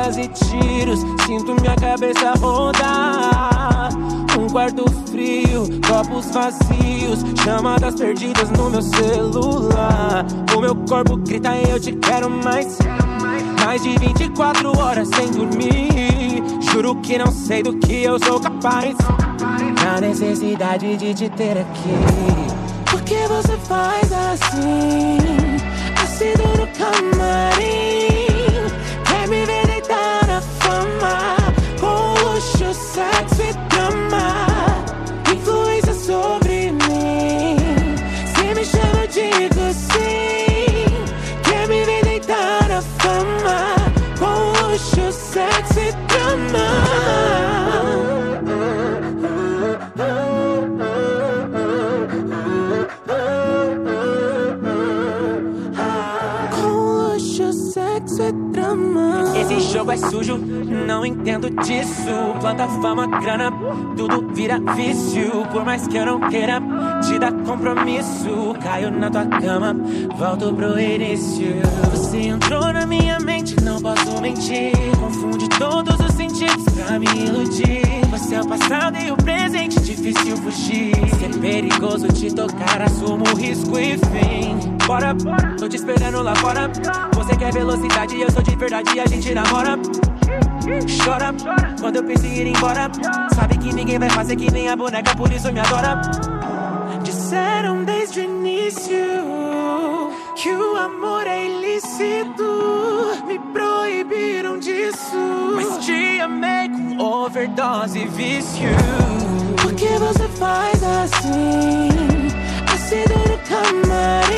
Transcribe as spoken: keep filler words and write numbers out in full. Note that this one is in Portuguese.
balas e tiros, sinto minha cabeça rodar. Um quarto frio, copos vazios, chamadas perdidas no meu celular. O meu corpo grita, eu te quero mais. Mais de vinte e quatro horas sem dormir. Juro que não sei do que eu sou capaz. Na necessidade de te ter aqui. Por que você faz assim? Ácido no camarim. Quer me ver deitar na fama, com luxo, sexo e drama. Influência sobre mim. Se me chama, digo sim. Quer me ver deitar na fama, com luxo, sexo e drama. Esse jogo é sujo, não entendo disso. Planta fama, grana, tudo vira vício. Por mais que eu não queira te dar compromisso, caio na tua cama, volto pro início. Você entrou na minha mente, não posso mentir. Confunde todos os sentidos pra me iludir. Você é o passado e o presente, difícil fugir. Se é perigoso te tocar, assumo o risco e fim. Bora, tô te esperando lá fora. Você quer velocidade, eu sou de verdade, a gente namora. Chora, quando eu penso em ir embora. Sabe que ninguém vai fazer que nem a boneca, por isso me adora. Disseram desde o início que o amor é ilícito. Me proibiram disso, mas te amei com overdose e vício. Por que você faz assim? Ácido no camarim.